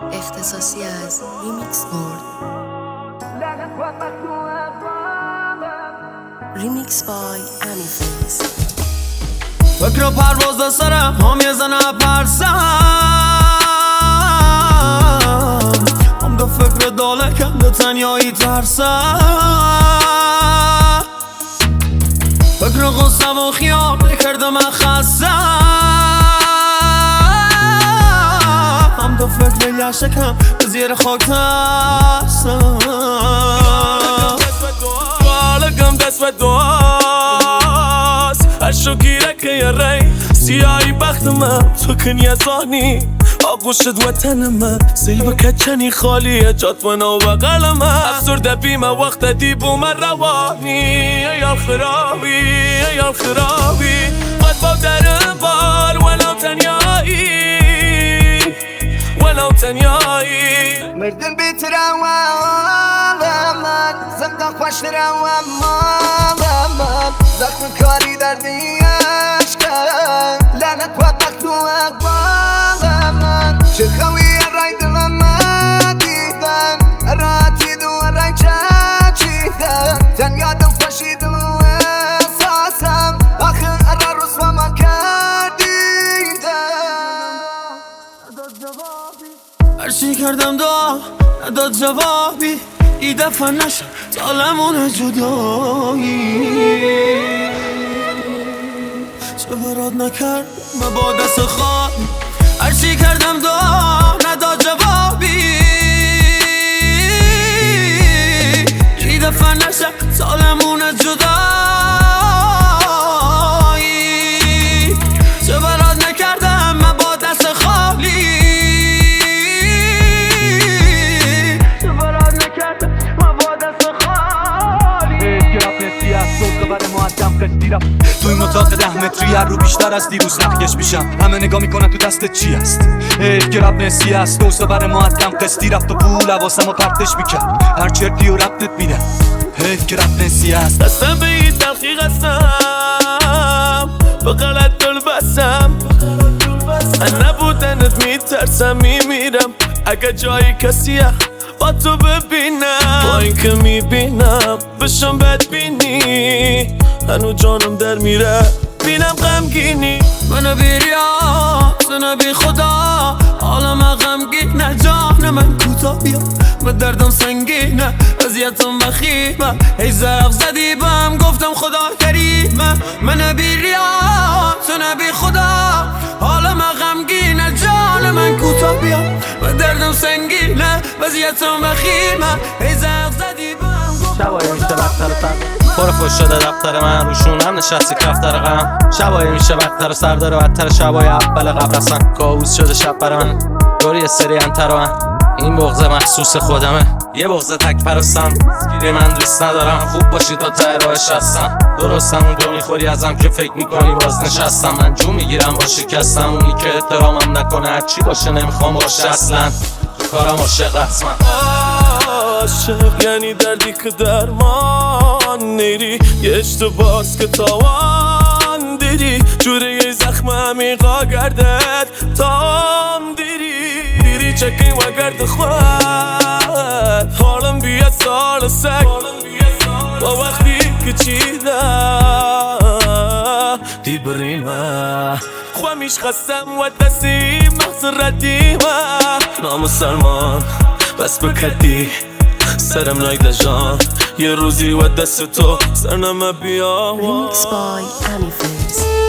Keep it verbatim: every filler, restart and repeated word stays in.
اختصاصی از ریمیکس بورد. ریمیکس بای امیفیز. فکر پرواز سرم هم یه زنه پرسم هم به فکر داله کنده تنیایی ترسم فکر غصم و خیال کرده من خستم هم به فکر لشکم به زیر خاک ترسم بالگم دست و دعاست هر شو گیره که یه ری سیاهی بخت من تو کنی از آنی آگوشت وطن من سیب کچنی خالیه جات و نو بغل من افسرده بیم وقت دیبو من روانی ایال خرابی ایال خرابی قد با در بار ولو تنیایی ولو تنیایی مردن بیتره و من زندان خوشتره و مال من زخم کاری دردی عشقم لعنت و بخت و اقبال من چه خویه رای دلم دیدن راتی دو رای چچیدن تن یادم خوشید و احساسم آخر ارا رسوا من کردیدن هرچی کردم دا نداد جوابی ای دفعه نشد سالمون جدایی چه برات نکرد من با دست خواهی هرچی کردم دا نداد جوابی ای دفعه نشد سالمون جدایی چه برات نکردم من با دست خالی تو این اتاق ده متری هر رو بیشتر از دیروز نخکش میشم همه نگاه میکنن تو دستت چی است حیف که رب نسی است دوست بر معدم قسطی رفت و پول حواسم و پرتش میکرد هر چرتی و ربطت میدم حیف که رب نسی است دستم به این تلخیق هستم به غلط دل بستم من نبودنت میترسم میمیرم اگه جایی کسیه با تو ببینم با این که میبینم بشم بدبینی هنو جانم در میره بینم غمگینی منو بیریا منو بی خدا حالا من غمگین نه جان من کوتا بیا من دردم سنگینه اذیتم بخیمه ای زرق زدی بهم گفتم خدا کریمه منو بیریا منو بی خدا حالا من غمگین نه جان من کوتا بیا من دردم سنگینه وضعیتم بخیمه ای زرق زدی بهم شبایی میشه بدتر سر پر فش شده دفتر من روشونم نشستی کفتر غم شبایی میشه بدتر سر داره بدتر شبای اول قبل اصلا کابوس شده شب برای من دوری سری انتر من این بغضه مخصوص خودمه یه بغضه تک پرستم گیری من دوست ندارم خوب باشی تا ته راهش هستم درستم اون جو میخوری ازم که فکر میکنی باز نشستم من جو میگیرم با شکستم اونی که احترامم نکنه هرچی باشه نمیخوام باشه اصلا تو کارم عاشق رسمم عاشق یعنی دردی که درمان نیری یه اشتباس که تاوان دیری جوره یه زخم عمیقا گردد تام دیری دیری چکین و گرد خود حالم بیاد سال سک با وقتی که چیده دی بریمه خوامیش خستم و دستی مغز ردیمه نام سلمان بس بکدی سرم نایده جان یه روزی و دست تو سرنمه بیا ریمیکس بای امیفیز.